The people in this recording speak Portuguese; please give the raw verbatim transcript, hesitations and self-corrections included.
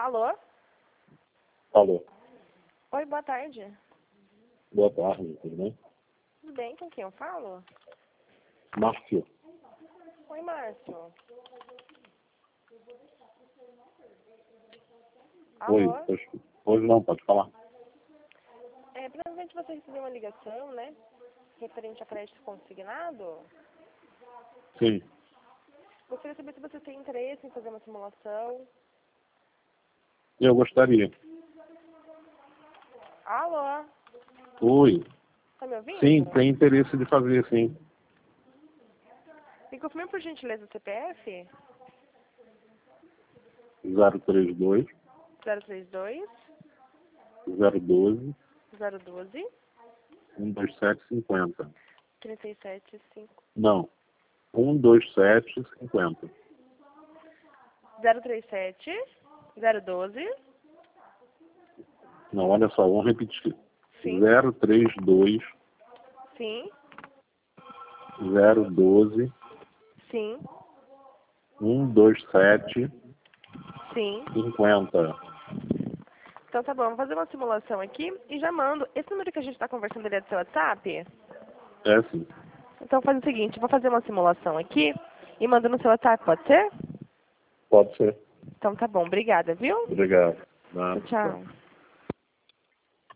Alô? Alô. Oi, boa tarde. Boa tarde, tudo bem? Tudo bem? Com quem eu falo? Márcio. Oi, Márcio. Oi, Alô? hoje, hoje não, pode falar. É, provavelmente você recebeu uma ligação, né? Referente a crédito consignado. Sim, Gostaria de saber se você tem interesse em fazer uma simulação. eu gostaria. Alô? Oi. Tá me ouvindo? Sim, tem interesse de fazer, sim. Me confirme por gentileza o C P F. zero três dois, zero três dois, zero doze, zero doze, um dois sete cinco zero. trinta e sete cinco. Não, um dois sete cinco zero. zero três sete, zero doze. Não, olha só, vamos repetir. Sim. zero três dois, Sim. zero doze, Sim. um dois sete Sim. cinco zero. Então tá bom, vou fazer uma simulação aqui e já mando. Esse número que a gente tá conversando ele é do seu WhatsApp? É sim, Então faz o seguinte, vou fazer uma simulação aqui e mando no seu WhatsApp, pode ser? pode ser. Então tá bom, obrigada, viu? Obrigado. Nada, Tchau, tchau. tchau.